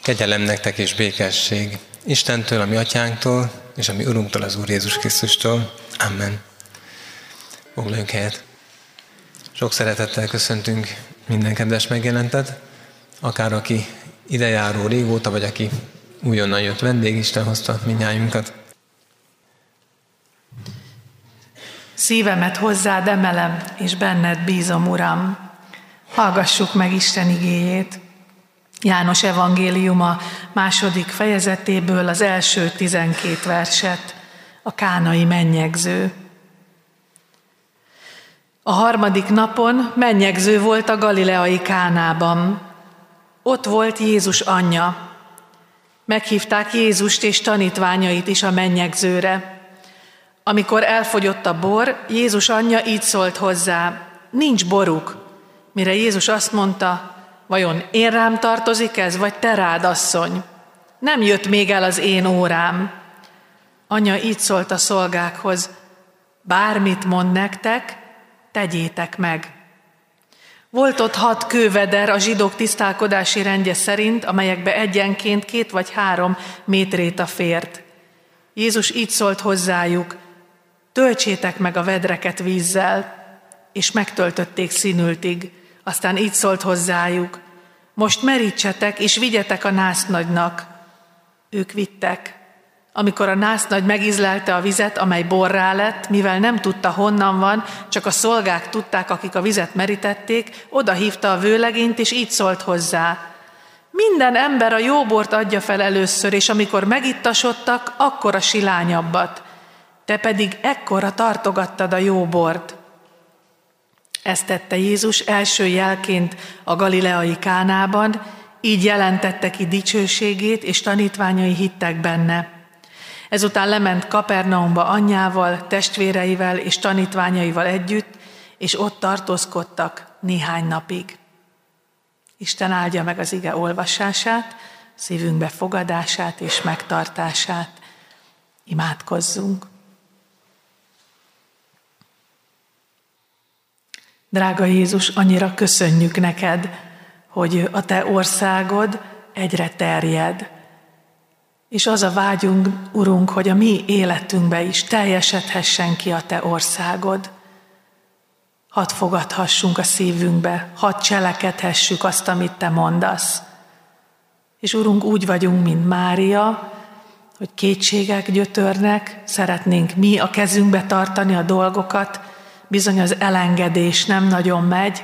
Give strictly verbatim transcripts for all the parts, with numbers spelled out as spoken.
Kegyelem nektek és békesség Istentől, a mi atyánktól, és a mi Urunktól, az Úr Jézus Krisztustól. Amen. Foglaljunk helyet. Sok szeretettel köszöntünk minden kedves megjelentet, akár aki idejáró régóta, vagy aki újonnan jött vendég, Isten hozta mindnyájunkat. Szívemet hozzád emelem, és benned bízom, Uram. Hallgassuk meg Isten igéjét. János evangéliuma második fejezetéből az első tizenkét verset, a kánai mennyegző. A harmadik napon mennyegző volt a galileai Kánában. Ott volt Jézus anyja. Meghívták Jézust és tanítványait is a mennyegzőre. Amikor elfogyott a bor, Jézus anyja így szólt hozzá: nincs boruk. Mire Jézus azt mondta: vajon én rám tartozik ez, vagy te rád, asszony? Nem jött még el az én órám. Anya így szólt a szolgákhoz: bármit mond nektek, tegyétek meg. Volt ott hat kőveder a zsidók tisztálkodási rendje szerint, amelyekbe egyenként két vagy három métréta fért. Jézus így szólt hozzájuk: töltsétek meg a vedreket vízzel, és megtöltötték színültig. Aztán így szólt hozzájuk: most merítsetek, és vigyetek a násznagynak. Ők vittek. Amikor a násznagy megízlelte a vizet, amely borrá lett, mivel nem tudta, honnan van, csak a szolgák tudták, akik a vizet merítették, oda hívta a vőlegényt, és így szólt hozzá: minden ember a jó bort adja fel először, és amikor megittasodtak, akkor a silányabbat. Te pedig ekkora tartogattad a jó bort. Ezt tette Jézus első jelként a galileai Kánában, így jelentette ki dicsőségét, és tanítványai hittek benne. Ezután lement Kapernaumba anyjával, testvéreivel és tanítványaival együtt, és ott tartózkodtak néhány napig. Isten áldja meg az ige olvasását, szívünkbe fogadását és megtartását. Imádkozzunk! Drága Jézus, annyira köszönjük neked, hogy a te országod egyre terjed. És az a vágyunk, Urunk, hogy a mi életünkbe is teljesedhessen ki a te országod. Hadd fogadhassunk a szívünkbe, hadd cselekedhessük azt, amit te mondasz. És Urunk, úgy vagyunk, mint Mária, hogy kétségek gyötörnek, szeretnénk mi a kezünkbe tartani a dolgokat, bizony az elengedés nem nagyon megy.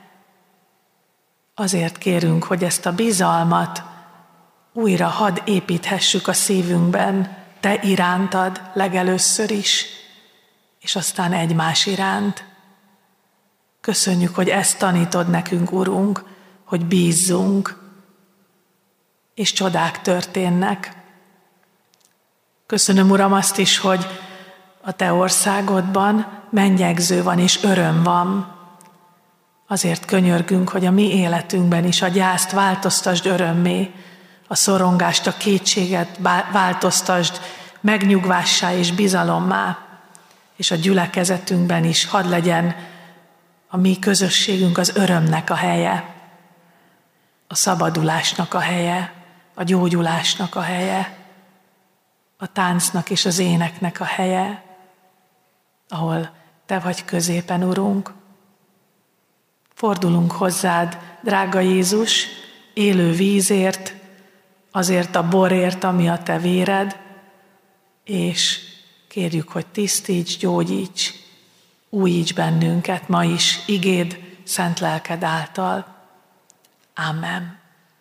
Azért kérünk, hogy ezt a bizalmat újra hadd építhessük a szívünkben, te irántad legelőször is, és aztán egymás iránt. Köszönjük, hogy ezt tanítod nekünk, Urunk, hogy bízzunk, és csodák történnek. Köszönöm, Uram, azt is, hogy a te országodban mennyegző van és öröm van. Azért könyörgünk, hogy a mi életünkben is a gyászt változtasd örömmé, a szorongást, a kétséget változtasd megnyugvássá és bizalommá, és a gyülekezetünkben is hadd legyen a mi közösségünk az örömnek a helye, a szabadulásnak a helye, a gyógyulásnak a helye, a táncnak és az éneknek a helye, ahol te vagy középen, Urunk. Fordulunk hozzád, drága Jézus, élő vízért, azért a borért, ami a te véred, és kérjük, hogy tisztíts, gyógyíts, újíts bennünket ma is, igéd, szent lelked által. Amen.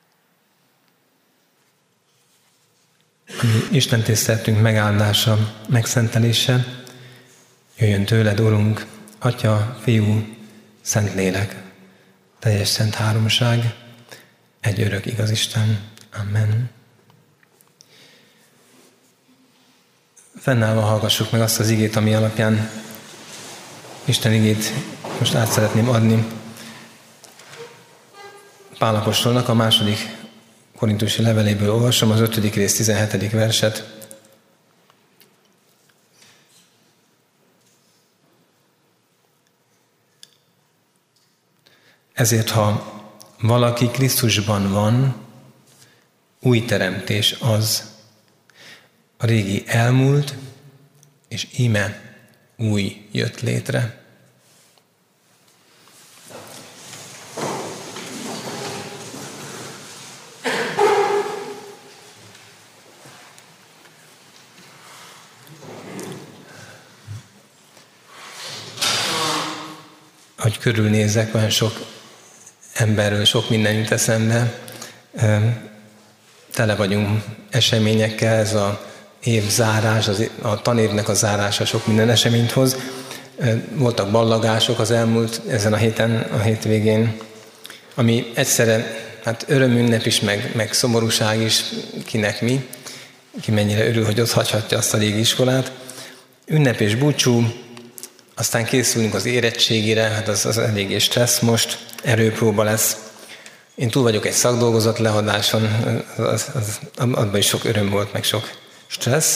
Isten tiszteletünk megáldása, megszentelése jöjjön tőled, Urunk, Atya, Fiú, Szentlélek, teljes szent háromság, egy örök igaz Isten. Amen. Fennállva hallgassuk meg azt az igét, ami alapján Isten igét most át szeretném adni Pál apostolnak a második korintusi leveléből olvasom az ötödik rész tizenhetedik verset. Ezért, ha valaki Krisztusban van, új teremtés az. A régi elmúlt, és íme új jött létre. Ahogy körülnézek, olyan sok emberről, sok minden jut eszembe. Tele vagyunk eseményekkel, ez a év zárás, az, a tanévnek a zárása sok minden eseményt hoz. Voltak ballagások az elmúlt, ezen a héten, a hétvégén, ami egyszerre hát örömünnep is, meg, meg szomorúság is, kinek mi, ki mennyire örül, hogy ott hagyhatja azt a régi iskolát. Ünnep és búcsú, aztán készülünk az érettségire, hát az, az eléggé stressz most, erőpróba lesz. Én túl vagyok egy szakdolgozat leadáson, az, az, abban is sok öröm volt, meg sok stressz.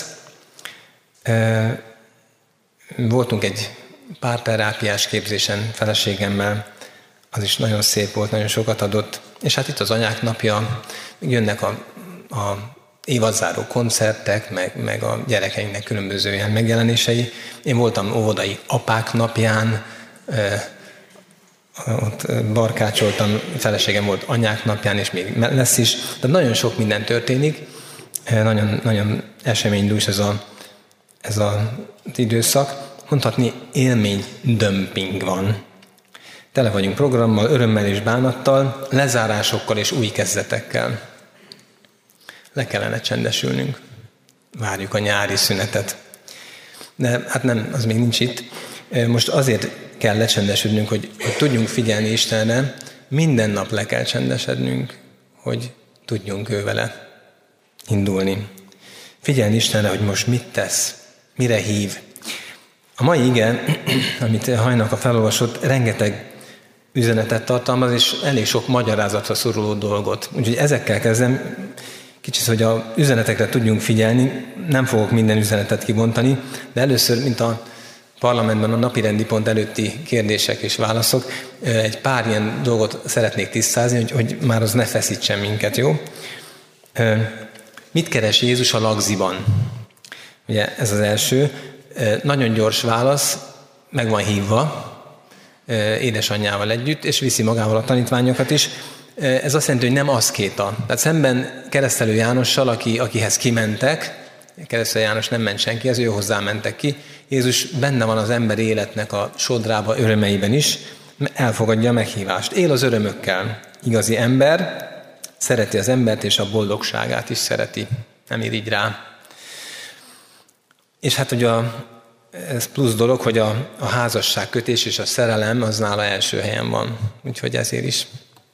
E, voltunk egy párterápiás képzésen feleségemmel, az is nagyon szép volt, nagyon sokat adott. És hát itt az anyák napja, jönnek a, a évadzáró koncertek, meg, meg a gyerekeinknek különböző ilyen megjelenései. Én voltam óvodai apák napján, e, ott barkácsoltam, feleségem volt anyák napján, és még lesz is. Tehát nagyon sok minden történik, nagyon, nagyon eseménydús ez, a, ez a, az időszak. Mondhatni, élménydömping van. Tele vagyunk programmal, örömmel és bánattal, lezárásokkal és új kezdetekkel. Le kellene csendesülnünk. Várjuk a nyári szünetet. De hát nem, az még nincs itt. Most azért kell lecsendesülnünk, hogy, hogy tudjunk figyelni Istenre, minden nap le kell csendesednünk, hogy tudjunk ő vele indulni. Figyelni Istenre, hogy most mit tesz, mire hív. A mai ige, amit Hajnalka felolvasott, rengeteg üzenetet tartalmaz, és elég sok magyarázatra szoruló dolgot. Úgyhogy ezekkel kezdem, kicsit, hogy az üzenetekre tudjunk figyelni, nem fogok minden üzenetet kibontani, de először, mint a parlamentben a napirendi pont előtti kérdések és válaszok, egy pár ilyen dolgot szeretnék tisztázni, hogy, hogy már az ne feszítsen minket, jó? Mit keres Jézus a lagziban? Ugye ez az első. Nagyon gyors válasz, meg van hívva édesanyjával együtt, és viszi magával a tanítványokat is. Ez azt jelenti, hogy nem aszkéta. Tehát szemben Keresztelő Jánossal, aki, akihez kimentek, Keresztelő János nem ment senkihez, ő hozzá mentek ki. Jézus benne van az ember életnek a sodrába, örömeiben is, elfogadja a meghívást. Él az örömökkel. Igazi ember, szereti az embert, és a boldogságát is szereti. Nem irigy rá. És hát ugye a, ez plusz dolog, hogy a, a házasságkötés és a szerelem az nála első helyen van. Úgyhogy ezért is.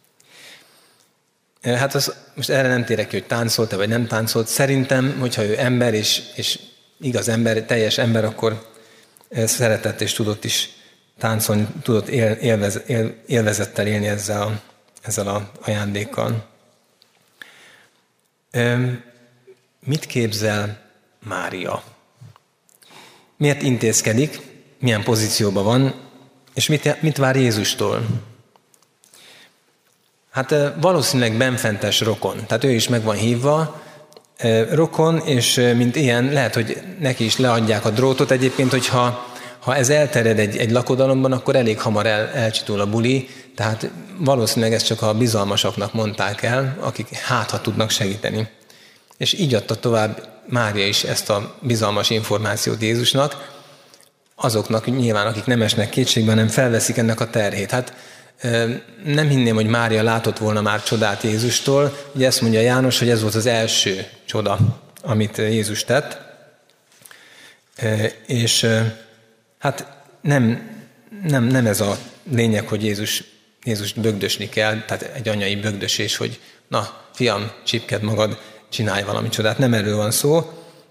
Hát az, most erre nem térek ki, hogy táncolt-e vagy nem táncolt. Szerintem, hogyha ő ember és, és igaz ember, teljes ember, akkor szeretett és tudott is táncolni, tudott él, élvez, él, élvezettel élni ezzel a, ezzel a ajándékkal. Mit képzel Mária? Miért intézkedik? Milyen pozícióban van? És mit, mit vár Jézustól? Hát valószínűleg benfentes rokon. Tehát ő is meg van hívva, rokon, és mint ilyen lehet, hogy neki is leadják a drótot. Egyébként, hogyha ha ez eltered egy, egy lakodalomban, akkor elég hamar el, elcsitul a buli, tehát valószínűleg ezt csak a bizalmasaknak mondták el, akik hát, ha tudnak segíteni. És így adta tovább Mária is ezt a bizalmas információt Jézusnak, azoknak nyilván, akik nem esnek kétségbe, hanem felveszik ennek a terhét. Hát nem hinném, hogy Mária látott volna már csodát Jézustól. Ugye ezt mondja János, hogy ez volt az első csoda, amit Jézus tett. És hát nem, nem, nem ez a lényeg, hogy Jézus, Jézust bögdösni kell, tehát egy anyai bögdösés, hogy na, fiam, csipked magad, csinálj valami csodát. Nem erről van szó.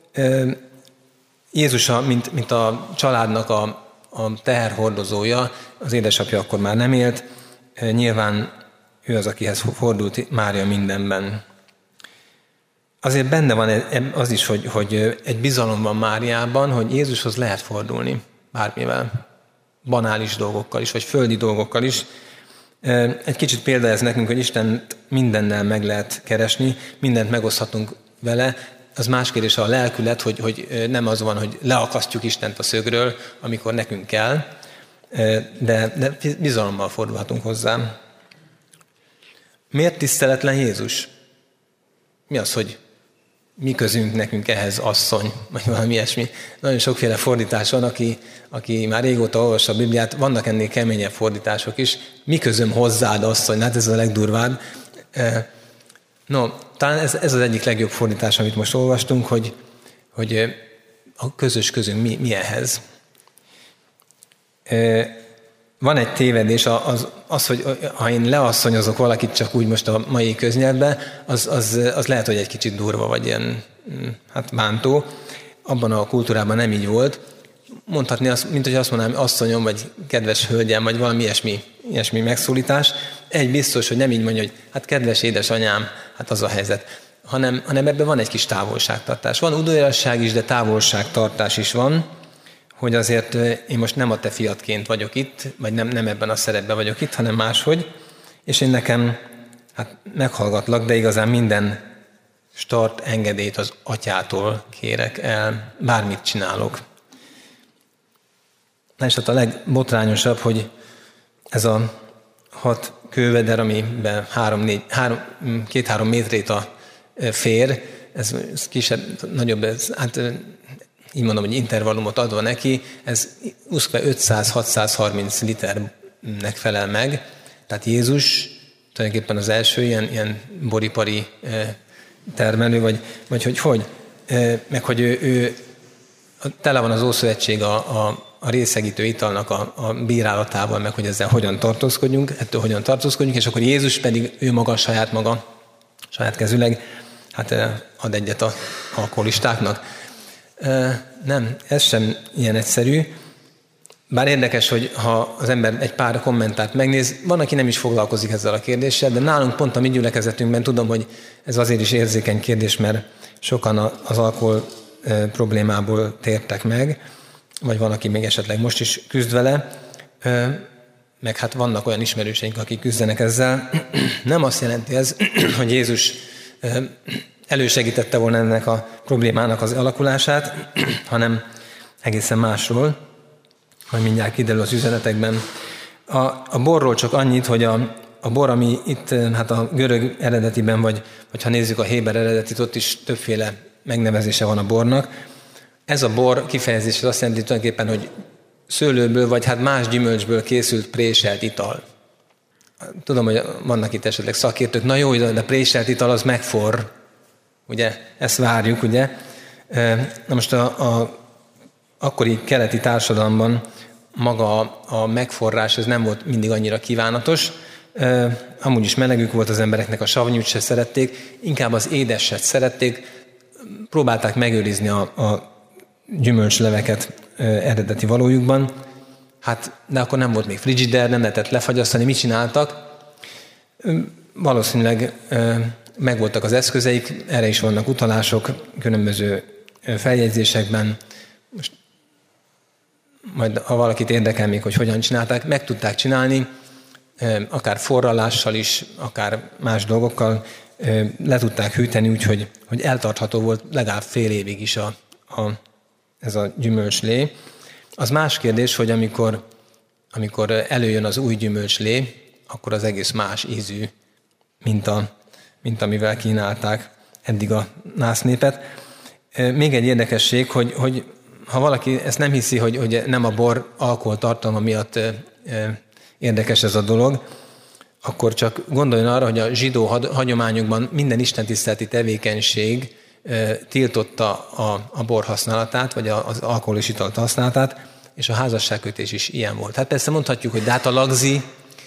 Jézus, a, mint, mint a családnak a, a teherhordozója, az édesapja akkor már nem élt, nyilván ő az, akihez fordult Mária mindenben. Azért benne van az is, hogy, hogy egy bizalom van Máriában, hogy Jézushoz lehet fordulni bármivel, banális dolgokkal is, vagy földi dolgokkal is. Egy kicsit példa ez nekünk, hogy Istent mindennel meg lehet keresni, mindent megoszthatunk vele. Az más kérdés a lelkület, hogy, hogy nem az van, hogy leakasztjuk Istent a szögről, amikor nekünk kell, de, de bizalommal fordulhatunk hozzá. Miért tiszteletlen Jézus? Mi az, hogy mi közünk nekünk ehhez asszony, vagy valami ilyesmi? Nagyon sokféle fordítás van, aki, aki már régóta olvassa a Bibliát, vannak ennél keményebb fordítások is. Mi közöm hozzád, asszony? Hát ez a legdurvább. No, talán ez, ez az egyik legjobb fordítás, amit most olvastunk, hogy, hogy a közös közünk mi, mi ehhez. Van egy tévedés, az, az, hogy ha én leasszonyozok valakit csak úgy most a mai köznyelvben, az, az, az lehet, hogy egy kicsit durva, vagy ilyen hát bántó. Abban a kultúrában nem így volt. Mondhatni azt, mint hogy azt mondanám, asszonyom, vagy kedves hölgyem, vagy valami ilyesmi, ilyesmi megszólítás. Egy biztos, hogy nem így mondja, hogy hát kedves édesanyám, hát az a helyzet. Hanem, hanem ebben van egy kis távolságtartás. Van udvariasság is, de távolságtartás is van, hogy azért én most nem a te fiatként vagyok itt, vagy nem, nem ebben a szerepben vagyok itt, hanem máshogy, és én nekem hát meghallgatlak, de igazán minden start engedélyt az atyától kérek el, bármit csinálok. Na és hát a legbotrányosabb, hogy ez a hat kőveder, amiben három, négy, három, két-három métrét a fér, ez, ez kisebb, nagyobb, ez, hát így mondom, hogy intervallumot adva neki, ez ötszáz-hatszázharminc liternek felel meg. Tehát Jézus tulajdonképpen az első ilyen, ilyen boripari termelő, vagy, vagy hogy hogy, meg hogy ő, ő tele van az Ószövetség a, a, a részegítő italnak a, a bírálatával, meg hogy ezzel hogyan tartózkodjunk, ettől hogyan tartózkodjunk, és akkor Jézus pedig ő maga, saját maga, saját kezüleg, hát ad egyet a alkoholistáknak. Nem, ez sem ilyen egyszerű. Bár érdekes, hogy ha az ember egy pár kommentárt megnéz, van, aki nem is foglalkozik ezzel a kérdéssel, de nálunk pont a mi gyülekezetünkben tudom, hogy ez azért is érzékeny kérdés, mert sokan az alkohol problémából tértek meg, vagy van, aki még esetleg most is küzd vele, meg hát vannak olyan ismerőseink, akik küzdenek ezzel. Nem azt jelenti ez, hogy Jézus elősegítette volna ennek a problémának az alakulását, hanem egészen másról, majd mindjárt kiderül az üzenetekben. A, a borról csak annyit, hogy a, a bor, ami itt hát a görög eredetiben, vagy, vagy ha nézzük a héber eredetit, ott is többféle megnevezése van a bornak. Ez a bor kifejezés azt jelenti tulajdonképpen, hogy szőlőből, vagy hát más gyümölcsből készült préselt ital. Tudom, hogy vannak itt esetleg szakértők, na jó, de préselt ital az megforr. Ugye, ezt várjuk, ugye. Na most a, a akkori keleti társadalomban maga a, a megforrás ez nem volt mindig annyira kívánatos. Amúgy is melegük volt az embereknek, a savanyút se szerették, inkább az édeset szerették, próbálták megőrizni a, a gyümölcsleveket eredeti valójukban. Hát, de akkor nem volt még frigider, nem lehetett lefagyasztani, mit csináltak? Valószínűleg megvoltak az eszközeik, erre is vannak utalások különböző feljegyzésekben. Most majd ha valakit érdekel még, hogy hogyan csinálták, meg tudták csinálni, akár forralással is, akár más dolgokkal le tudták hűteni, úgyhogy hogy eltartható volt legalább fél évig is a, a, ez a gyümölcslé. Az más kérdés, hogy amikor, amikor előjön az új gyümölcslé, akkor az egész más ízű, mint, a, mint amivel kínálták eddig a násznépet. Még egy érdekesség, hogy, hogy ha valaki ezt nem hiszi, hogy, hogy nem a bor alkoholtartalma miatt érdekes ez a dolog, akkor csak gondoljon arra, hogy a zsidó hagyományokban minden istentiszteleti tevékenység tiltotta a, a bor használatát, vagy az alkoholos italt használatát, és a házasságkötés is ilyen volt. Hát persze mondhatjuk, hogy dáta lagzi,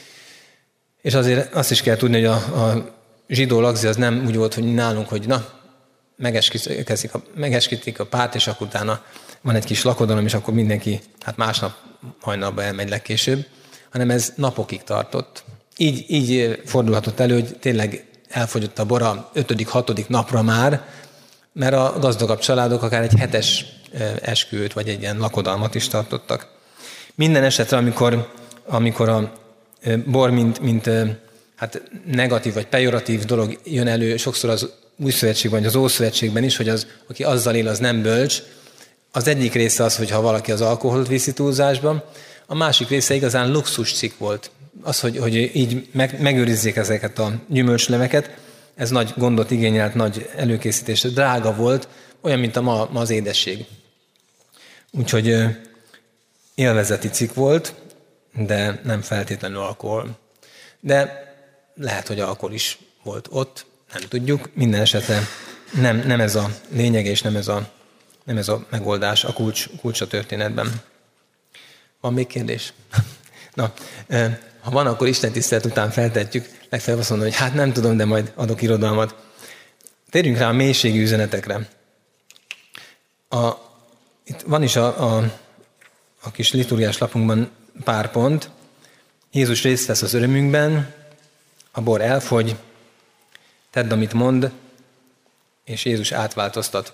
és azért azt is kell tudni, hogy a, a zsidó lagzi az nem úgy volt, hogy nálunk, hogy na, megesküdik a, megesküdik a párt, és akkor utána van egy kis lakodalom, és akkor mindenki hát másnap hajnalba elmegy legkésőbb, hanem ez napokig tartott. Így, így fordulhatott elő, hogy tényleg elfogyott a bor a ötödik, hatodik napra már, mert a gazdagabb családok akár egy hetes esküvőt, vagy egy ilyen lakodalmat is tartottak. Minden esetre, amikor, amikor a bor, mint, mint hát negatív vagy pejoratív dolog jön elő sokszor az Új Szövetségben, vagy az Ószövetségben is, hogy az, aki azzal él, az nem bölcs. Az egyik része az, hogyha valaki az alkoholt viszi túlzásba, a másik része igazán luxuscikk volt. Az, hogy, hogy így meg, megőrizzék ezeket a gyümölcsleveket, ez nagy gondot igényelt, nagy előkészítés, drága volt, olyan, mint a ma, ma az édesség. Úgyhogy élvezeti cikk volt, de nem feltétlenül alkohol. De lehet, hogy alkohol is volt ott, nem tudjuk. Minden esetre nem, nem ez a lényeg, és nem ez a, nem ez a megoldás, a kulcs, kulcs a történetben. Van még kérdés? Na, ha van, akkor Isten tisztelet után feltetjük, legfeljebb azt mondom, hogy hát nem tudom, de majd adok irodalmat. Térjünk rá a mélységi üzenetekre. A, itt van is a, a, a kis liturgiás lapunkban pár pont. Jézus részt vesz az örömünkben, a bor elfogy, tedd, amit mond, és Jézus átváltoztat.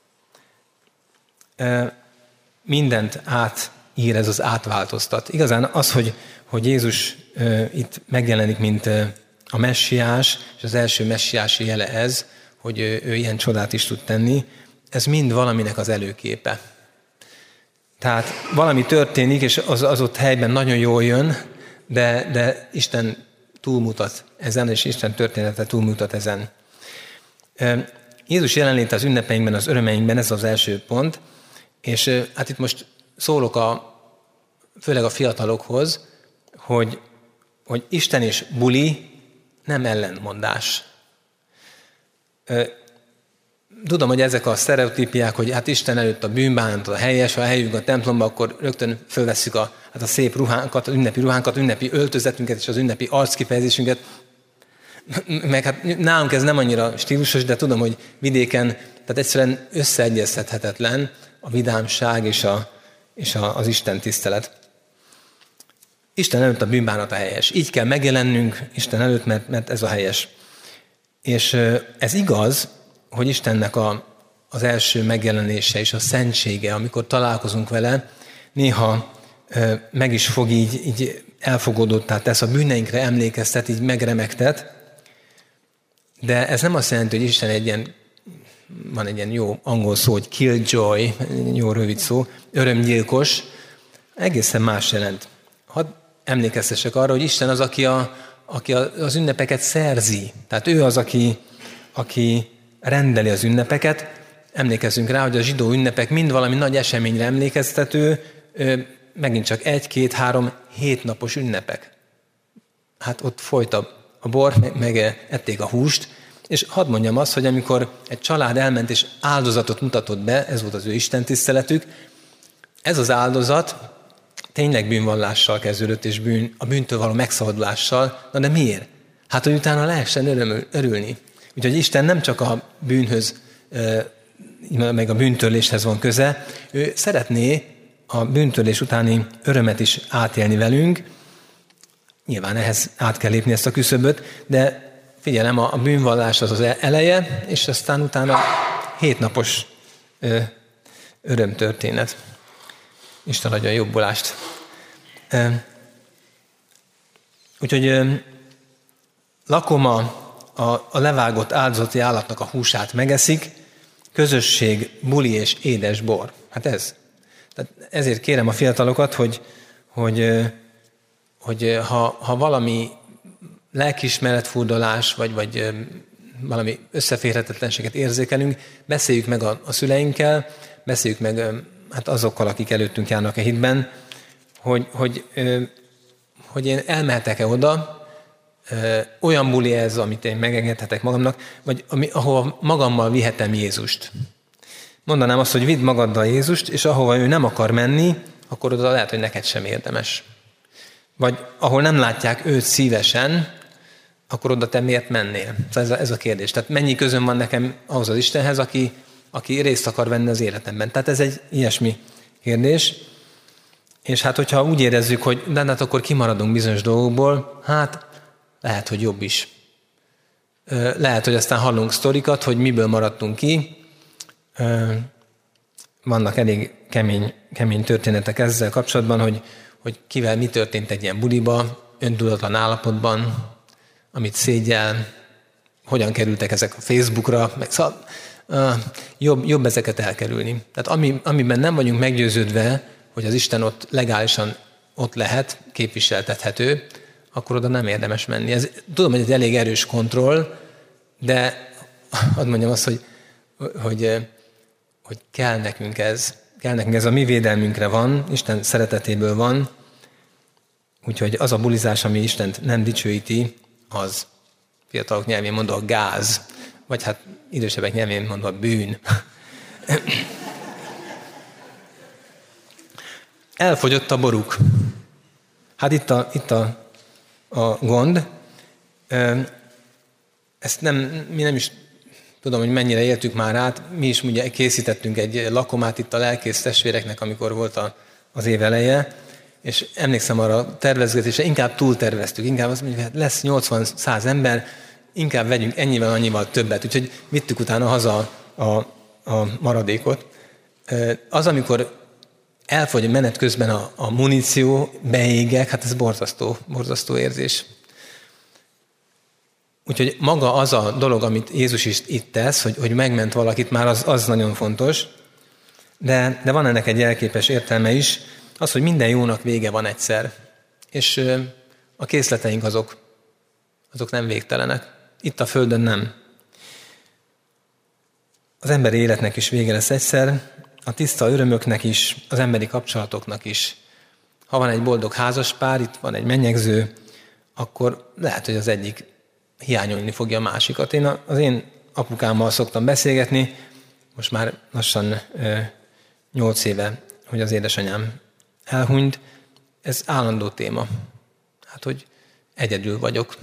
Mindent átír ez az átváltoztat. Igazán az, hogy, hogy Jézus itt megjelenik, mint a messiás, és az első messiási jele ez, hogy ő, ő ilyen csodát is tud tenni, ez mind valaminek az előképe. Tehát valami történik, és az, az ott helyben nagyon jól jön, de, de Isten túlmutat ezen, és Isten története túlmutat ezen. Jézus jelenléte az ünnepeinkben, az örömeinkben, ez az első pont, és hát itt most szólok a, főleg a fiatalokhoz, hogy, hogy Isten és buli nem ellentmondás. Tudom, hogy ezek a sztereotípiák, hogy hát Isten előtt a bűnbánat a helyes, ha eljövünk a templomba, akkor rögtön fölvesszük a, hát a szép ruhánkat, az ünnepi ruhánkat, ünnepi öltözetünket és az ünnepi arckifejezésünket. Meg hát nálunk ez nem annyira stílusos, de tudom, hogy vidéken, tehát egyszerűen összeegyeztethetetlen a vidámság és, a, és a, az Isten tisztelet. Isten előtt a bűnbánat a helyes. Így kell megjelennünk Isten előtt, mert, mert ez a helyes. És ez igaz, hogy Istennek a, az első megjelenése és a szentsége, amikor találkozunk vele, néha ö, meg is fog így, így elfogadottá tesz, a bűneinkre emlékeztet, így megremegtet, de ez nem azt jelenti, hogy Isten egy ilyen, van egy ilyen jó angol szó, hogy killjoy, jó rövid szó, örömgyilkos, egészen más jelent. Hadd emlékeztessek arra, hogy Isten az, aki, a, aki az ünnepeket szerzi. Tehát ő az, aki, aki rendeli az ünnepeket. Emlékezzünk rá, hogy a zsidó ünnepek mind valami nagy eseményre emlékeztető, megint csak egy, két, három, hét napos ünnepek. Hát ott folyt a, a bor, meg ették a húst, és hadd mondjam azt, hogy amikor egy család elment és áldozatot mutatott be, ez volt az ő istentiszteletük, ez az áldozat tényleg bűnvallással kezdődött, és bűn, a bűntől való megszabadulással. Na de miért? Hát, hogy utána lehessen örömül, örülni. Úgyhogy Isten nem csak a bűnhöz, meg a bűntörléshez van köze, ő szeretné a bűntörlés utáni örömet is átélni velünk. Nyilván ehhez át kell lépni ezt a küszöböt, de figyelem, a bűnvallás az az eleje, és aztán utána hétnapos örömtörténet. Isten adja a jobbulást. Úgyhogy lakoma a, a levágott áldozati állatnak a húsát megeszik, közösség, buli és édes bor. Hát ez. Tehát ezért kérem a fiatalokat, hogy, hogy, hogy ha, ha valami lelkiismeretfurdalás, vagy, vagy valami összeférhetetlenséget érzékelünk, beszéljük meg a, a szüleinkkel, beszéljük meg hát azokkal, akik előttünk járnak a hitben, hogy, hogy, hogy én elmehetek-e oda, olyan buli ez, amit én megengedhetek magamnak, vagy ami, ahova magammal vihetem Jézust. Mondanám azt, hogy vidd magaddal Jézust, és ahova ő nem akar menni, akkor oda lehet, hogy neked sem érdemes. Vagy ahol nem látják őt szívesen, akkor oda te miért mennél? Ez a, ez a kérdés. Tehát mennyi közöm van nekem ahhoz az Istenhez, aki, aki részt akar venni az életemben. Tehát ez egy ilyesmi kérdés. És hát, hogyha úgy érezzük, hogy de hát akkor kimaradunk bizonyos dolgokból, hát lehet, hogy jobb is. Lehet, hogy aztán hallunk sztorikat, hogy miből maradtunk ki. Vannak elég kemény, kemény történetek ezzel kapcsolatban, hogy, hogy kivel mi történt egy ilyen buliba. öntudatlan állapotban, amit szégyel, hogyan kerültek ezek a Facebookra, meg szóval, uh, jobb, jobb ezeket elkerülni. Tehát ami, amiben nem vagyunk meggyőződve, hogy az Isten ott legálisan ott lehet, képviseltethető, akkor oda nem érdemes menni. Ez, tudom, hogy ez elég erős kontroll, de hadd mondjam azt, hogy, hogy, hogy kell nekünk ez. Kell nekünk ez, a mi védelmünkre van, Isten szeretetéből van, úgyhogy az a bulizás, ami Istent nem dicsőíti, az fiatalok nyelvén mondva gáz, vagy hát idősebbek nyelvén mondva bűn. Elfogyott a boruk. Hát itt a, itt a, a gond. Ezt nem, mi nem is tudom, hogy mennyire éltük már át. Mi is ugye készítettünk egy lakomát itt a lelkész testvéreknek, amikor volt a, az év eleje, és emlékszem arra a tervezgetésre, inkább túlterveztük, inkább azt mondjuk, hogy lesz nyolcvan-száz ember, inkább vegyünk ennyivel, annyival többet. Úgyhogy vittük utána haza a, a maradékot. Az, amikor elfogy menet közben a, a muníció, beégek, hát ez borzasztó, borzasztó érzés. Úgyhogy maga az a dolog, amit Jézus is itt tesz, hogy, hogy megment valakit, már az, az nagyon fontos, de, de van ennek egy jelképes értelme is, az, hogy minden jónak vége van egyszer, és a készleteink azok, azok nem végtelenek. Itt a Földön nem. Az emberi életnek is vége lesz egyszer, a tiszta örömöknek is, az emberi kapcsolatoknak is. Ha van egy boldog házaspár, itt van egy mennyegző, akkor lehet, hogy az egyik hiányolni fogja a másikat. Én az én apukámmal szoktam beszélgetni, most már lassan nyolc éve, hogy az édesanyám elhunyt. Ez állandó téma. Hát, hogy egyedül vagyok.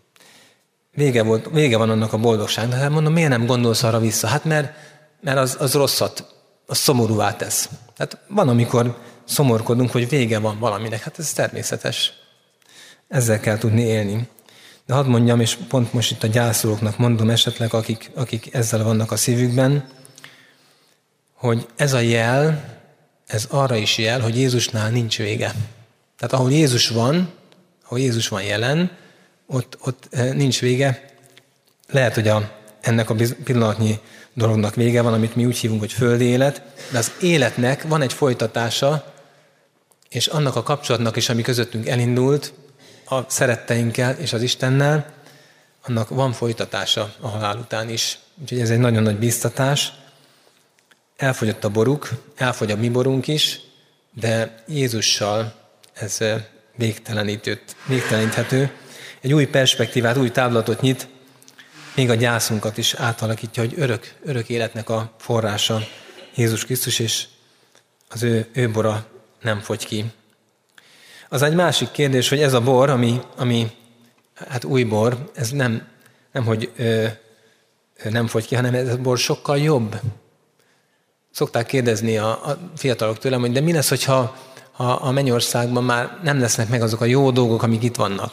Vége, volt, vége van annak a boldogságnak. Hát mondom, miért nem gondolsz arra vissza? Hát mert, mert az, az rosszat, az szomorúvá tesz. Hát van, amikor szomorkodunk, hogy vége van valaminek. Hát ez természetes. Ezzel kell tudni élni. De hadd mondjam, és pont most itt a gyászolóknak mondom esetleg, akik, akik ezzel vannak a szívükben, hogy ez a jel, ez arra is jel, hogy Jézusnál nincs vége. Tehát ahol Jézus van, ahol Jézus van jelen, ott, ott nincs vége. Lehet, hogy a, ennek a pillanatnyi dolognak vége van, amit mi úgy hívunk, hogy földi élet, de az életnek van egy folytatása, és annak a kapcsolatnak is, ami közöttünk elindult, a szeretteinkkel és az Istennel, annak van folytatása a halál után is. Úgyhogy ez egy nagyon nagy bíztatás. Elfogyott a boruk, elfogy a mi borunk is, de Jézussal ez végtelenítőt, végteleníthető. Egy új perspektívát, új táblatot nyit, még a gyászunkat is átalakítja, hogy örök, örök életnek a forrása Jézus Krisztus, és az ő, ő bora nem fogy ki. Az egy másik kérdés, hogy ez a bor, ami, ami hát új bor, ez nem, nem hogy ö, nem fogy ki, hanem ez a bor sokkal jobb. Szokták kérdezni a, a fiatalok tőlem, hogy de mi lesz, hogyha ha a mennyországban már nem lesznek meg azok a jó dolgok, amik itt vannak.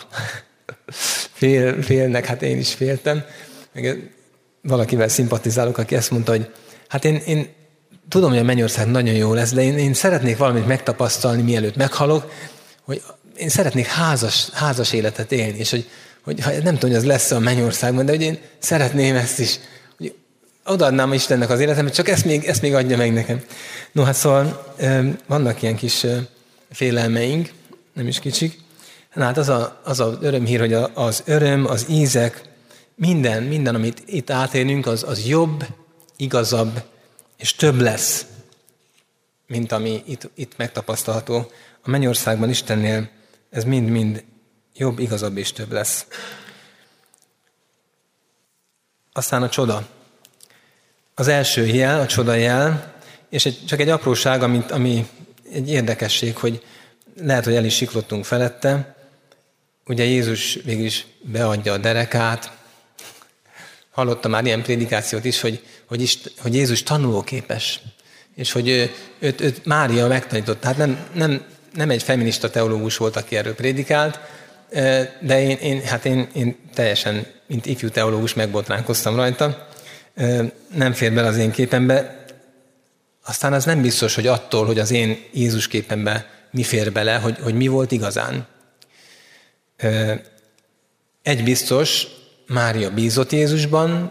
Fél, félnek, hát én is féltem. Meg valakivel szimpatizálok, aki ezt mondta, hogy hát én, én tudom, hogy a mennyország nagyon jó lesz, de én, én szeretnék valamit megtapasztalni, mielőtt meghalok, hogy én szeretnék házas, házas életet élni, és hogy, hogy nem tudom, hogy az lesz a mennyországban, de hogy én szeretném ezt is. Hogy odaadnám Istennek az életemet, csak ezt még, ezt még adja meg nekem. No, hát szóval vannak ilyen kis félelmeink, nem is kicsik. Na hát az a, az a örömhír, hogy az öröm, az ízek, minden, minden, amit itt átélünk, az, az jobb, igazabb, és több lesz, mint ami itt, itt megtapasztalható. A mennyországban Istennél ez mind-mind jobb, igazabb és több lesz. Aztán a csoda. Az első jel, a csoda jel, és egy, csak egy apróság, amit, ami egy érdekesség, hogy lehet, hogy el is siklottunk felette. Ugye Jézus végül is beadja a derekát. Hallottam már ilyen prédikációt is, hogy, hogy, Isten, hogy Jézus tanulóképes, és hogy ő, őt, őt Mária megtanított. Tehát nem, nem, nem egy feminista teológus volt, aki erről prédikált, de én, én, hát én, én teljesen, mint ifjú teológus megbotránkoztam rajta. Nem fér bele az én képembe. Aztán az nem biztos, hogy attól, hogy az én Jézus képembe mi fér bele, hogy, hogy mi volt igazán. Egy biztos, Mária bízott Jézusban,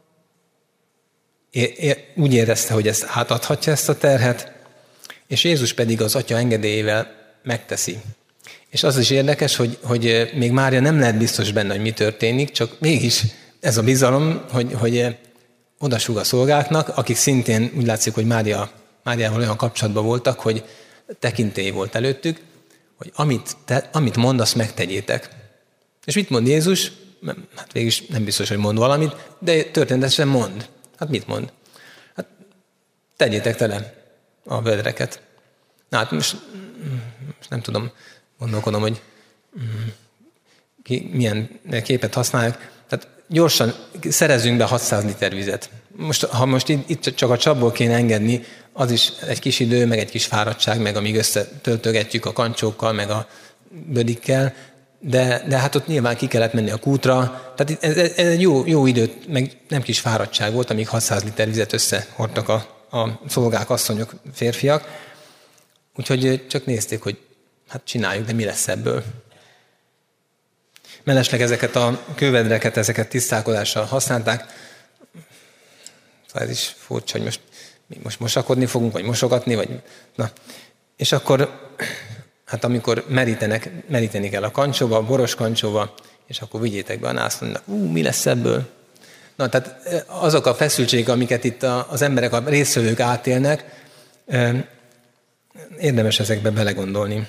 úgy érezte, hogy ezt átadhatja ezt a terhet, és Jézus pedig az Atya engedélyével megteszi. És az is érdekes, hogy, hogy még Mária nem lehet biztos benne, hogy mi történik, csak mégis ez a bizalom, hogy, hogy odasúg a szolgáknak, akik szintén úgy látszik, hogy Mária, Máriával olyan kapcsolatban voltak, hogy tekintély volt előttük, hogy amit, te, amit mond, azt megtegyétek. És mit mond Jézus? Hát végülis nem biztos, hogy mond valamit, de történetesen mond. Hát mit mond? Hát tegyétek tele a vödreket. Na hát most, most nem tudom, gondolkodom, hogy ki, milyen képet használják. Tehát gyorsan szerezzünk be hatszáz liter vizet. Most, ha most itt, itt csak a csapból kéne engedni, az is egy kis idő, meg egy kis fáradtság, meg amíg összetöltögetjük a kancsókkal, meg a bödikkel, de, de hát ott nyilván ki kellett menni a kútra. Tehát ez, ez egy jó, jó időt, meg nem kis fáradtság volt, amíg hatszáz liter vizet összehordtak a, a szolgák, asszonyok, férfiak. Úgyhogy csak nézték, hogy hát csináljuk, de mi lesz ebből. Mellesleg ezeket a kővedreket, ezeket tisztálkodással használták. Szóval ez is furcsa, hogy most, most mosakodni fogunk, vagy mosogatni, vagy... Na. És akkor, hát amikor merítenek, meríteni kell a kancsóba, a boros kancsóba, és akkor vigyétek be a nászlónak. Ú, mi lesz ebből? Na, tehát azok a feszültségek, amiket itt az emberek, a résztvevők átélnek, érdemes ezekbe belegondolni.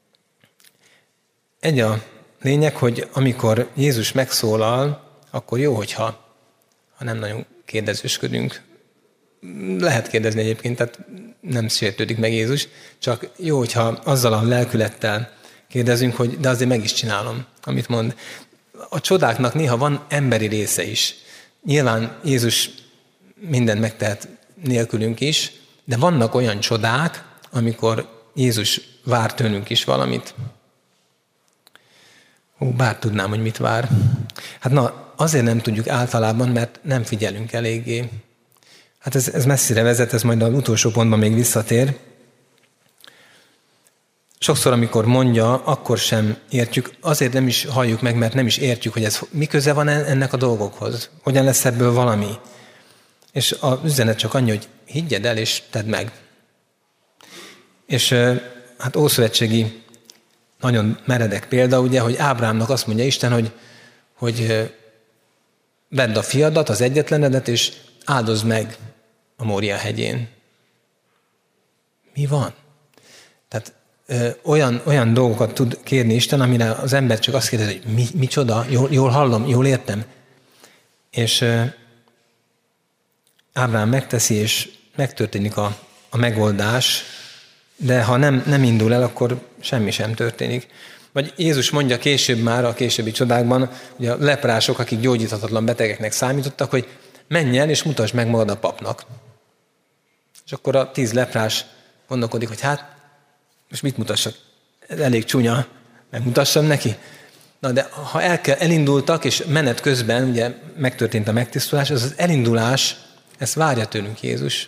Egy a lényeg, hogy amikor Jézus megszólal, akkor jó, hogyha ha nem nagyon kérdezősködünk. Lehet kérdezni egyébként, tehát nem sértődik meg Jézus, csak jó, hogyha azzal a lelkülettel kérdezünk, hogy de azért meg is csinálom, amit mond. A csodáknak néha van emberi része is. Nyilván Jézus mindent megtehet nélkülünk is, de vannak olyan csodák, amikor Jézus vár tőlünk is valamit. Ó, bár tudnám, hogy mit vár. Hát na, azért nem tudjuk általában, mert nem figyelünk eléggé. Hát ez, ez messzire vezet, ez majd az utolsó pontban még visszatér. Sokszor, amikor mondja, akkor sem értjük, azért nem is halljuk meg, mert nem is értjük, hogy ez mi köze van ennek a dolgokhoz. Hogyan lesz ebből valami. És az üzenet csak annyi, hogy higgyed el, és tedd meg. És hát ószövetségi nagyon meredek példa, ugye, hogy Ábrámnak azt mondja Isten, hogy, hogy vedd a fiadat, az egyetlenedet, és áldozd meg a Mória hegyén. Mi van? Tehát ö, olyan, olyan dolgokat tud kérni Isten, amire az ember csak azt kérdezi, hogy mi, micsoda, jól, jól hallom, jól értem. És ö, Ábrám megteszi, és megtörténik a, a megoldás, de ha nem, nem indul el, akkor semmi sem történik. Vagy Jézus mondja később már, a későbbi csodákban, hogy a leprások, akik gyógyíthatatlan betegeknek számítottak, hogy menj el és mutasd meg magad a papnak. És akkor a tíz leprás gondolkodik, hogy hát, most mit mutassak? Ez elég csúnya, megmutassam neki. Na de ha el kell, elindultak, és menet közben ugye megtörtént a megtisztulás, az az elindulás, ezt várja tőlünk Jézus.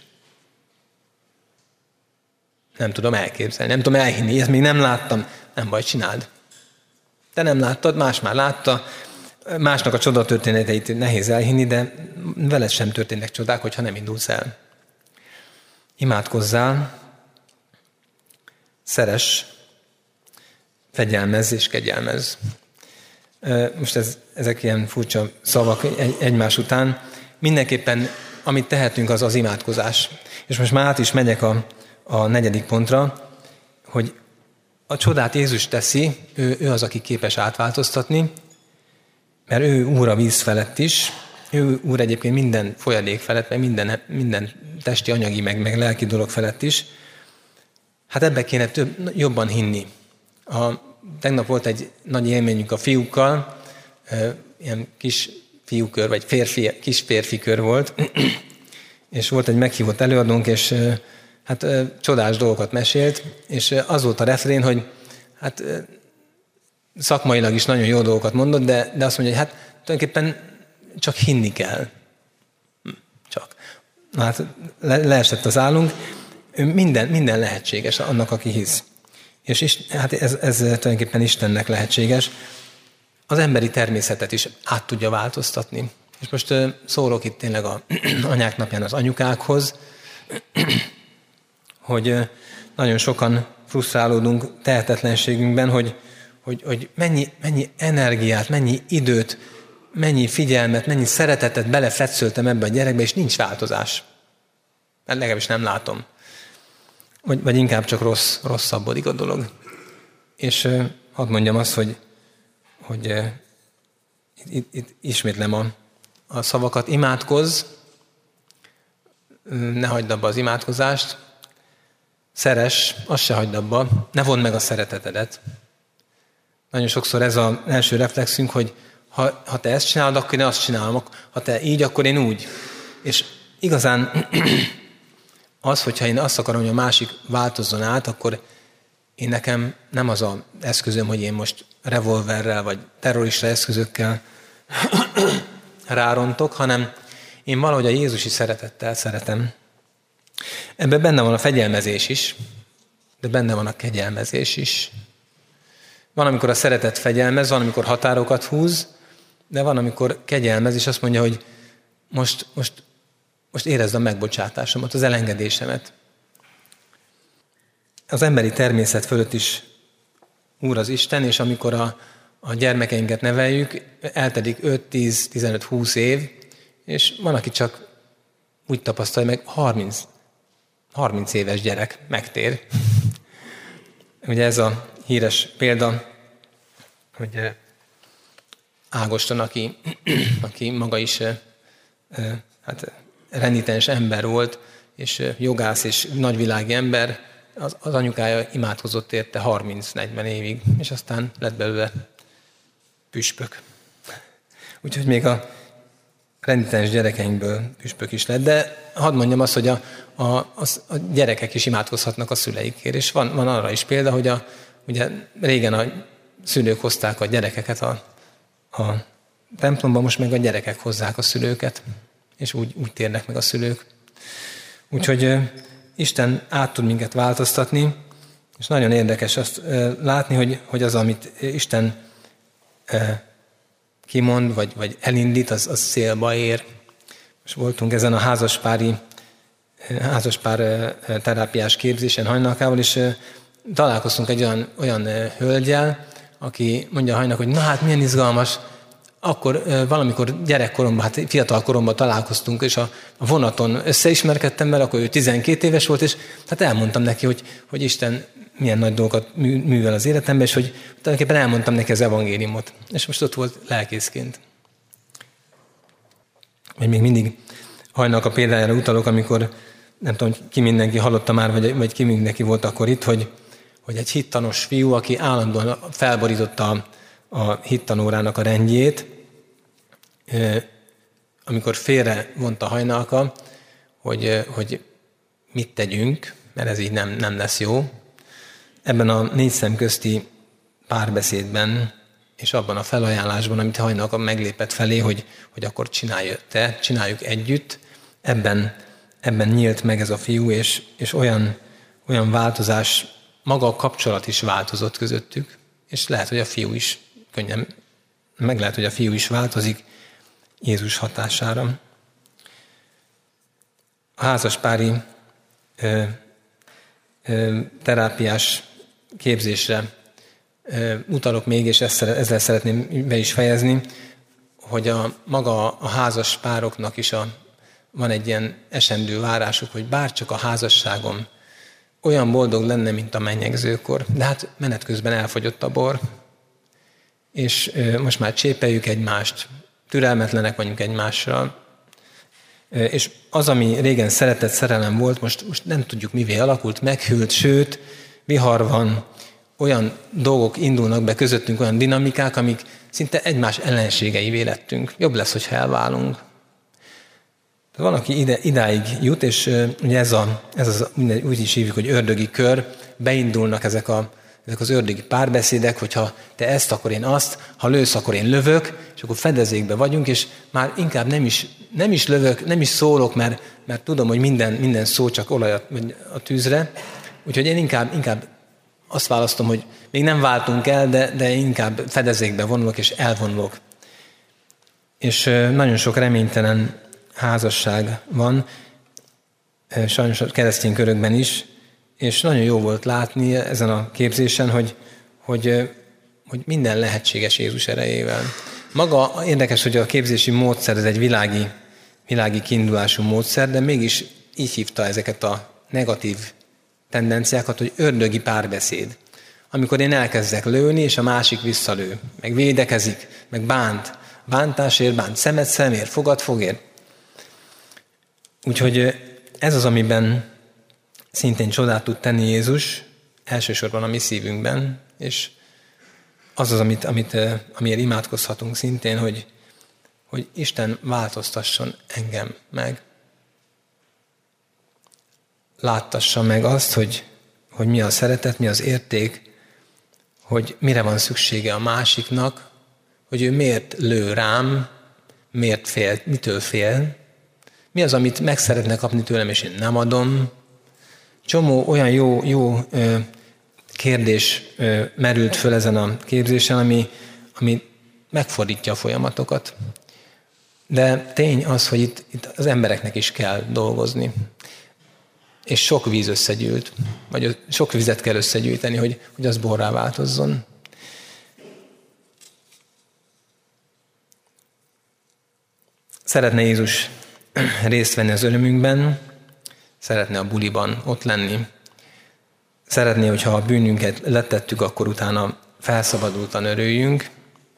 Nem tudom elképzelni, nem tudom elhinni, ezt még nem láttam. Nem baj, csináld. Te nem láttad, más már látta. Másnak a csodatörténeteit nehéz elhinni, de veled sem történnek csodák, hogyha nem indulsz el. Imádkozzál, szeress, fegyelmezz és kegyelmezz. Most ez, ezek ilyen furcsa szavak egymás után. Mindenképpen, amit tehetünk, az az imádkozás. És most már át is megyek a, a negyedik pontra, hogy a csodát Jézus teszi, ő, ő az, aki képes átváltoztatni, mert ő úr a víz felett is, ő úr egyébként minden folyadék felett, meg minden, minden testi, anyagi, meg, meg lelki dolog felett is. Hát ebbe kéne több, jobban hinni. A, tegnap volt egy nagy élményünk a fiúkkal, ilyen kis fiúkör, vagy férfi, kis férfi kör volt, és volt egy meghívott előadónk, és hát csodás dolgokat mesélt, és az volt a refrén, hogy hát szakmailag is nagyon jó dolgokat mondott, de, de azt mondja, hogy hát tulajdonképpen csak hinni kell. Csak. Na hát le, leesett az állunk. Minden, minden lehetséges annak, aki hisz. És is, hát ez, ez tulajdonképpen Istennek lehetséges. az emberi természetet is át tudja változtatni. És most szólok itt tényleg az anyák napján az anyukákhoz, hogy nagyon sokan frusztrálódunk tehetetlenségünkben, hogy, hogy, hogy mennyi, mennyi energiát, mennyi időt, mennyi figyelmet, mennyi szeretetet belefetszöltem ebbe a gyerekbe, és nincs változás. Mert legalábbis nem látom. Vagy, vagy inkább csak rossz, rosszabbodik a dolog. És uh, hadd mondjam azt, hogy, hogy uh, itt, itt ismétlem a, a szavakat. Imádkozz, ne hagyd abba az imádkozást, szeress, azt se hagyd abba, ne vedd meg a szeretetedet. Nagyon sokszor ez az első reflexünk, hogy ha, ha te ezt csinálod, akkor én azt csinálom, ha te így, akkor én úgy. És igazán az, hogyha én azt akarom, hogy a másik változzon át, akkor én nekem nem az az eszközöm, hogy én most revolverrel vagy terrorista eszközökkel rárontok, hanem én valahogy a jézusi szeretettel szeretem. Ebben benne van a fegyelmezés is, de benne van a kegyelmezés is. Van, amikor a szeretet fegyelmez, van, amikor határokat húz, de van, amikor kegyelmez, és azt mondja, hogy most, most, most érezd a megbocsátásomat, az elengedésemet. Az emberi természet fölött is Úr az Isten, és amikor a, a gyermekeinket neveljük, eltelik öt, tíz, tizenöt, húsz év, és van, aki csak úgy tapasztalja meg, harminc, harminc éves gyerek megtér. Ugye ez a híres példa, hogy Ágoston, aki, aki maga is hát, renitens ember volt, és jogász és nagyvilági ember, az, az anyukája imádkozott érte harminc-negyven évig, és aztán lett belőle püspök. Úgyhogy még a renitens gyerekeinkből püspök is lett, de hadd mondjam azt, hogy a, a, a, a gyerekek is imádkozhatnak a szüleikért, és van, van arra is példa, hogy a, ugye régen a szülők hozták a gyerekeket a, a templomba, most meg a gyerekek hozzák a szülőket, és úgy, úgy térnek meg a szülők. Úgyhogy uh, Isten át tud minket változtatni, és nagyon érdekes azt uh, látni, hogy, hogy az, amit Isten uh, kimond, vagy, vagy elindít, az, az célba ér. Most voltunk ezen a házaspári, házaspár uh, terápiás képzésen Hajnalkával, és uh, találkoztunk egy olyan, olyan uh, hölgyel, aki mondja a Hajnak, hogy na hát milyen izgalmas, akkor valamikor gyerekkoromban, hát fiatal koromban találkoztunk, és a, a vonaton összeismerkedtem vele, akkor ő tizenkét éves volt, és hát elmondtam neki, hogy, hogy Isten milyen nagy dolgokat művel az életemben, és hogy tulajdonképpen elmondtam neki az evangéliumot. És most ott volt lelkészként. Vagy még mindig Hajnak a példájára utalok, amikor nem tudom, ki mindenki hallotta már, vagy, vagy ki mindenki volt akkor itt, hogy, hogy egy hittanos fiú, aki állandóan felborította a a hittanórának a rendjét, amikor félre vonta Hajnalka, hogy, hogy mit tegyünk, mert ez így nem, nem lesz jó. Ebben a négy szem közti párbeszédben, és abban a felajánlásban, amit Hajnalka meglépett felé, hogy, hogy akkor csinálj te, csináljuk együtt, ebben, ebben nyílt meg ez a fiú, és, és olyan, olyan változás, maga a kapcsolat is változott közöttük, és lehet, hogy a fiú is könnyen, meg lehet, hogy a fiú is változik Jézus hatására. A házaspári ö, ö, terápiás képzésre ö, utalok még, és ezzel szeretném be is fejezni, hogy a maga a házaspároknak is a, van egy ilyen esendő várásuk, hogy bárcsak a házasságom olyan boldog lenne, mint a mennyegzőkor, de hát menet közben elfogyott a bor, és most már csépeljük egymást, türelmetlenek vagyunk egymással, és az, ami régen szeretett szerelem volt, most, most nem tudjuk mivé alakult, meghűlt, sőt, vihar van, olyan dolgok indulnak be közöttünk, olyan dinamikák, amik szinte egymás ellenségeivé lettünk. Jobb lesz, hogyha elválunk. Van, aki ide, idáig jut, és ugye ez, a, ez az, úgy is hívjuk, hogy ördögi kör, beindulnak ezek a Ezek az ördögi párbeszédek, hogyha te ezt, akkor én azt, ha lősz, akkor én lövök, és akkor fedezékbe vagyunk, és már inkább nem is, nem is lövök, nem is szólok, mert, mert tudom, hogy minden, minden szó csak olaj a, a tűzre, úgyhogy én inkább, inkább azt választom, hogy még nem váltunk el, de, de inkább fedezékbe vonulok és elvonulok. És nagyon sok reménytelen házasság van, sajnos a keresztény körökben is, és nagyon jó volt látni ezen a képzésen, hogy, hogy, hogy minden lehetséges Jézus erejével. Maga érdekes, hogy a képzési módszer ez egy világi, világi kiindulású módszer, de mégis így hívta ezeket a negatív tendenciákat, hogy ördögi párbeszéd. Amikor én elkezdek lőni, és a másik visszalő, meg védekezik, meg bánt. Bántásért bánt, szemet szemért, fogad fogért. Úgyhogy ez az, amiben szintén csodát tud tenni Jézus, elsősorban a mi szívünkben, és az az, amit, amit, amiért imádkozhatunk szintén, hogy, hogy Isten változtasson engem meg. Láttassa meg azt, hogy, hogy mi a szeretet, mi az érték, hogy mire van szüksége a másiknak, hogy ő miért lő rám, miért fél, mitől fél, mi az, amit meg szeretne kapni tőlem, és én nem adom. Csomó olyan jó, jó ö, kérdés ö, merült föl ezen a képzésen, ami, ami megfordítja a folyamatokat. De tény az, hogy itt, itt az embereknek is kell dolgozni. És sok víz összegyűlt, vagy sok vizet kell összegyűjteni, hogy, hogy az borrá változzon. Szeretne Jézus részt venni az örömünkben, szeretne a buliban ott lenni. Szeretné, hogyha a bűnünket letettük, akkor utána felszabadultan örüljünk.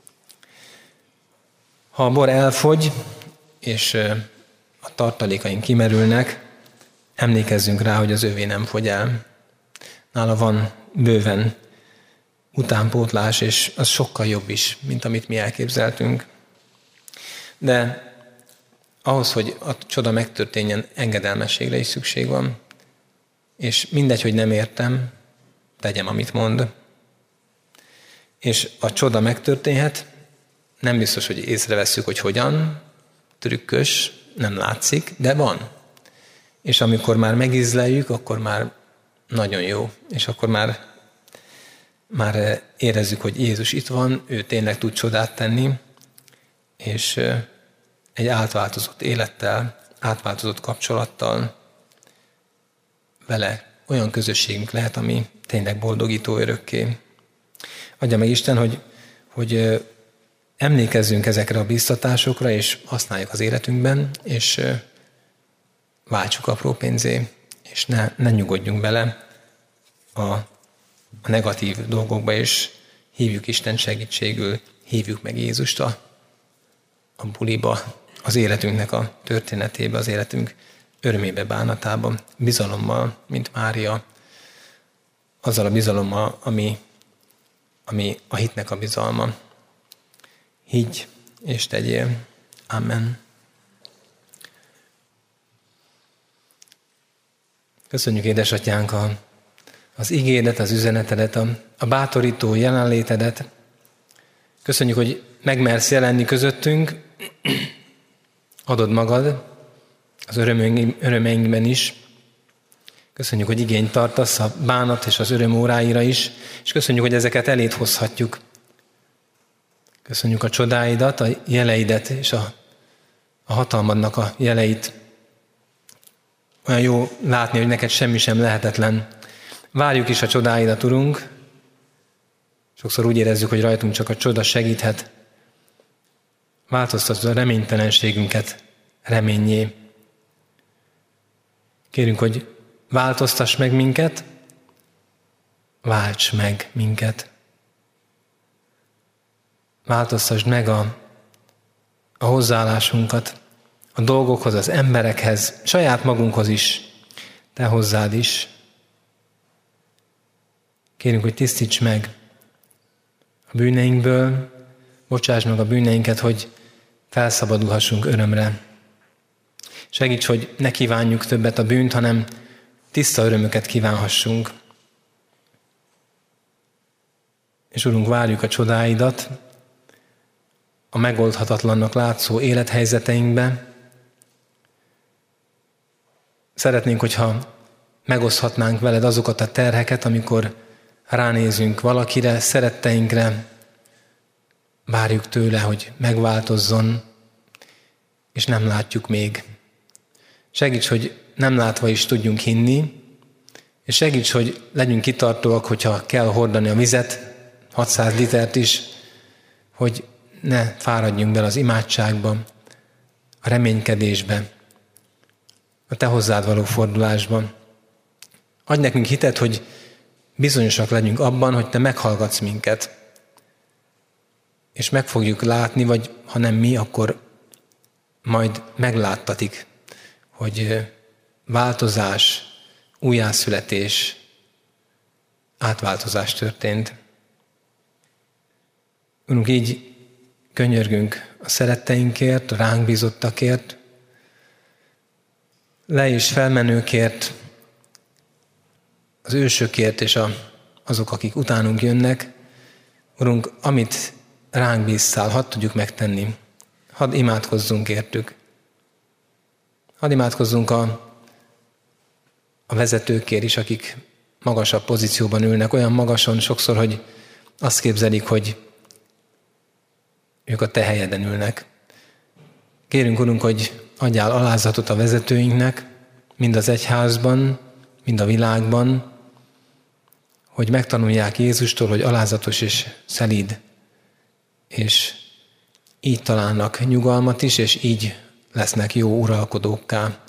Ha a bor elfogy, és a tartalékaink kimerülnek, emlékezzünk rá, hogy az övé nem fogy el. Nála van bőven utánpótlás, és az sokkal jobb is, mint amit mi elképzeltünk. De ahhoz, hogy a csoda megtörténjen, engedelmességre is szükség van. És mindegy, hogy nem értem, tegyem, amit mond. És a csoda megtörténhet, nem biztos, hogy észrevesszük, hogy hogyan, trükkös, nem látszik, de van. És amikor már megízleljük, akkor már nagyon jó. És akkor már, már érezzük, hogy Jézus itt van, ő tényleg tud csodát tenni, és egy átváltozott élettel, átváltozott kapcsolattal vele olyan közösségünk lehet, ami tényleg boldogító örökké. Adja meg Isten, hogy, hogy emlékezzünk ezekre a biztatásokra, és használjuk az életünkben, és váltsuk apró pénzé, és ne, ne nyugodjunk bele a, a negatív dolgokba, és hívjuk Isten segítségül, hívjuk meg Jézust a, a buliba, az életünknek a történetébe, az életünk örömébe, bánatában, bizalommal, mint Mária, azzal a bizalommal, ami, ami a hitnek a bizalma. Higgy és tegyél. Amen. Köszönjük, édesatyánk, a, az igédet, az üzenetedet, a, a bátorító jelenlétedet. Köszönjük, hogy megmersz jelenni közöttünk, adod magad az örömeinkben is. Köszönjük, hogy igényt tartasz a bánat és az öröm óráira is, és köszönjük, hogy ezeket eléd hozhatjuk. Köszönjük a csodáidat, a jeleidet és a, a hatalmadnak a jeleit. Olyan jó látni, hogy neked semmi sem lehetetlen. Várjuk is a csodáidat, Urunk. Sokszor úgy érezzük, hogy rajtunk csak a csoda segíthet. Változtasd a reménytelenségünket reménnyé. Kérünk, hogy változtass meg minket, válts meg minket. Változtasd meg a, a hozzáállásunkat a dolgokhoz, az emberekhez, saját magunkhoz is, te hozzád is. Kérünk, hogy tisztíts meg a bűneinkből, bocsáss meg a bűneinket, hogy felszabadulhassunk örömre. Segíts, hogy ne kívánjuk többet a bűnt, hanem tiszta örömöket kívánhassunk. És Urunk, várjuk a csodáidat a megoldhatatlannak látszó élethelyzeteinkbe. Szeretnénk, hogyha megoszthatnánk veled azokat a terheket, amikor ránézünk valakire, szeretteinkre, várjuk tőle, hogy megváltozzon, és nem látjuk még. Segíts, hogy nem látva is tudjunk hinni, és segíts, hogy legyünk kitartóak, hogyha kell hordani a vizet, hatszáz litert is, hogy ne fáradjunk bele az imádságba, a reménykedésbe, a te hozzád való fordulásba. Adj nekünk hitet, hogy bizonyosak legyünk abban, hogy te meghallgatsz minket, és meg fogjuk látni, vagy ha nem mi, akkor majd megláttatik, hogy változás, újjászületés, átváltozás történt. Urunk, így könyörgünk a szeretteinkért, a ránk bízottakért, le- és felmenőkért, az ősökért és a, azok, akik utánunk jönnek. Urunk, amit ránk bízzál, hadd tudjuk megtenni. Hadd imádkozzunk értük. Hadd imádkozzunk a, a vezetőkért is, akik magasabb pozícióban ülnek, olyan magason sokszor, hogy azt képzelik, hogy ők a te helyeden ülnek. Kérünk, Urunk, hogy adjál alázatot a vezetőinknek, mind az egyházban, mind a világban, hogy megtanulják Jézustól, hogy alázatos és szelíd, és így találnak nyugalmat is, és így lesznek jó uralkodókká.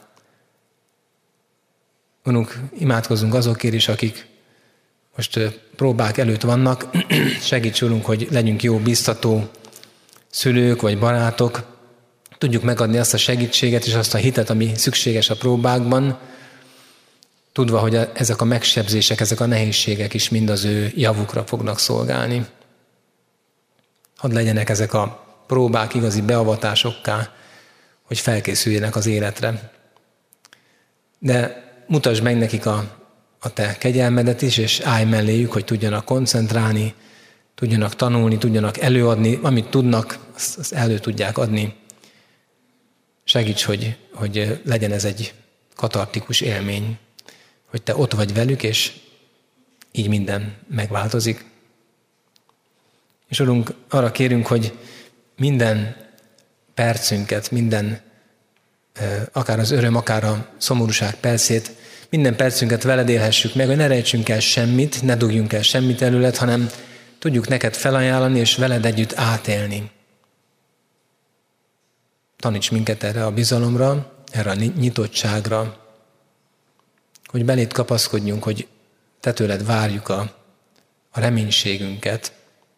Urunk, imádkozzunk azokért is, akik most próbák előtt vannak. Segíts, Urunk, hogy legyünk jó, biztató szülők vagy barátok. Tudjuk megadni azt a segítséget és azt a hitet, ami szükséges a próbákban, tudva, hogy ezek a megsebzések, ezek a nehézségek is mind az ő javukra fognak szolgálni. Hadd legyenek ezek a próbák igazi beavatásokká, hogy felkészüljenek az életre. De mutasd meg nekik a, a te kegyelmedet is, és állj melléjük, hogy tudjanak koncentrálni, tudjanak tanulni, tudjanak előadni, amit tudnak, azt, azt elő tudják adni. Segíts, hogy, hogy legyen ez egy katartikus élmény, hogy te ott vagy velük, és így minden megváltozik. És Urunk, arra kérünk, hogy minden percünket, minden, akár az öröm, akár a szomorúság percét, minden percünket veled élhessük meg, hogy ne rejtsünk el semmit, ne dugjunk el semmit előled, hanem tudjuk neked felajánlani, és veled együtt átélni. Taníts minket erre a bizalomra, erre a nyitottságra, hogy beléd kapaszkodjunk, hogy te tőled várjuk a, a reménységünket,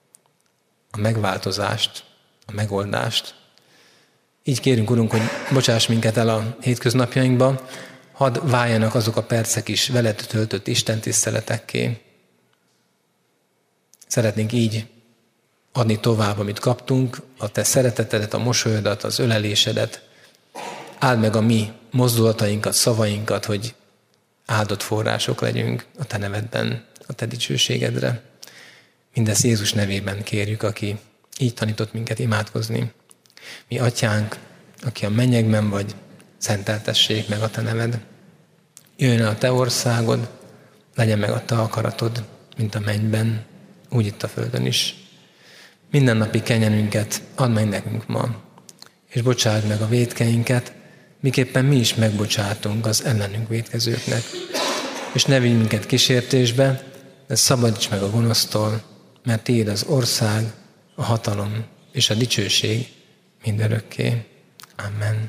a megváltozást, a megoldást. Így kérünk, Urunk, hogy bocsáss minket el a hétköznapjainkba, hadd váljanak azok a percek is veled töltött istentiszteletekké. Szeretnénk így adni tovább, amit kaptunk, a te szeretetedet, a mosolyodat, az ölelésedet. Áld meg a mi mozdulatainkat, szavainkat, hogy áldott források legyünk a te nevedben, a te dicsőségedre. Mindezt Jézus nevében kérjük, aki így tanított minket imádkozni. Mi atyánk, aki a mennyekben vagy, szenteltessék meg a te neved. Jöjjön a te országod, legyen meg a te akaratod, mint a mennyben, úgy itt a földön is. Mindennapi kenyerünket add meg nekünk ma, és bocsáld meg a vétkeinket, miképpen mi is megbocsátunk az ellenünk vétkezőknek. És ne vigy minket kísértésbe, de szabadíts meg a gonosztól, mert tiéd az ország, a hatalom és a dicsőség mindörökké. Amen.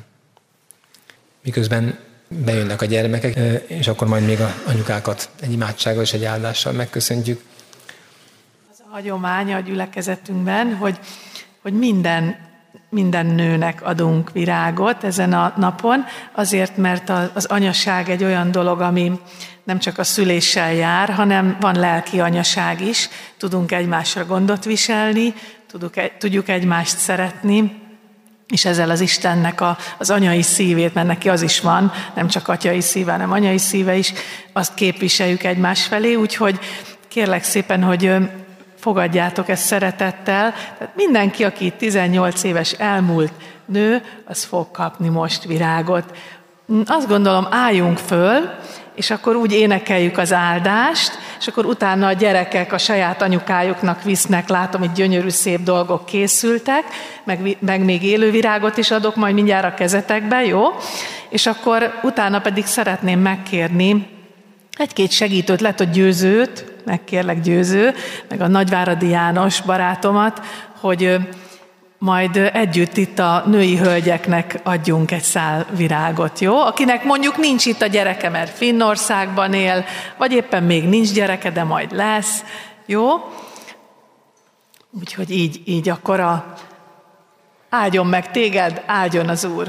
Miközben bejönnek a gyermekek, és akkor majd még a anyukákat egy imádsággal és egy áldással megköszöntjük. Az a hagyomány a gyülekezetünkben, hogy, hogy minden, minden nőnek adunk virágot ezen a napon, azért, mert az anyaság egy olyan dolog, ami nem csak a szüléssel jár, hanem van lelki anyaság is, tudunk egymásra gondot viselni, tudjuk egymást szeretni, és ezzel az Istennek a, az anyai szívét, mert neki az is van, nem csak atyai szíve, hanem anyai szíve is, azt képviseljük egymás felé, úgyhogy kérlek szépen, hogy fogadjátok ezt szeretettel. Tehát mindenki, aki tizennyolc éves elmúlt nő, az fog kapni most virágot. azt gondolom, álljunk föl, és akkor úgy énekeljük az áldást, és akkor utána a gyerekek a saját anyukájuknak visznek, látom, itt gyönyörű szép dolgok készültek, meg, meg még élővirágot is adok majd mindjárt a kezetekbe, jó? És akkor utána pedig szeretném megkérni egy-két segítőt, lehet, hogy Győzőt, megkérlek Győző, meg a Nagyváradi János barátomat, hogy majd együtt itt a női hölgyeknek adjunk egy szál virágot, jó? Akinek mondjuk nincs itt a gyereke, mert Finnországban él, vagy éppen még nincs gyereke, de majd lesz, jó? Úgyhogy így, így akkor a... áldjon meg téged, áldjon az Úr.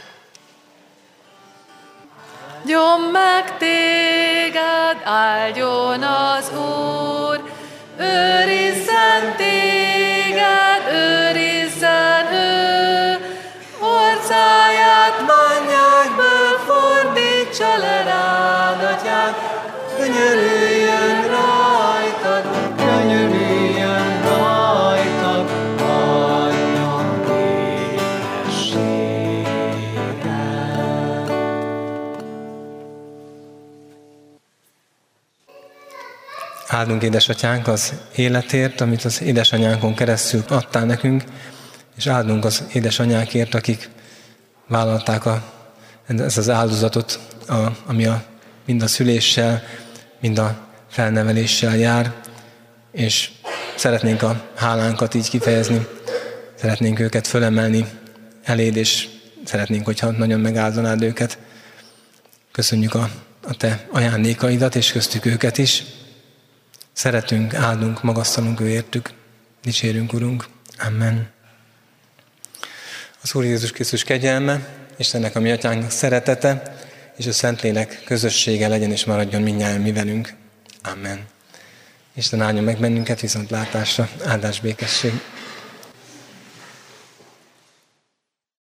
Áldjon meg téged, áldjon az Úr, őrizzen téged, őrizzen ő, orcáját mennyekből fordítsa le rád, atyád, könyörüljön rajtad, könyörüljön rajtad, adjon békességet. Áldunk édesatyánk az életért, amit az édesanyánkon keresztül adtál nekünk, és áldunk az édesanyákért, akik vállalták a, ez az áldozatot, a, ami a, mind a szüléssel, mind a felneveléssel jár, és szeretnénk a hálánkat így kifejezni, szeretnénk őket fölemelni eléd, és szeretnénk, hogyha nagyon megáldanád őket. Köszönjük a, a te ajándékaidat, és köztük őket is. Szeretünk, áldunk, magasztalunk őértük, dicsérünk, Urunk. Amen. Az Úr Jézus Krisztus kegyelme, Istennek a mi atyánknak szeretete, és a Szentlélek közössége legyen és maradjon mindnyájan mi velünk. Amen. Isten áldjon meg bennünket viszontlátásra, áldás békesség.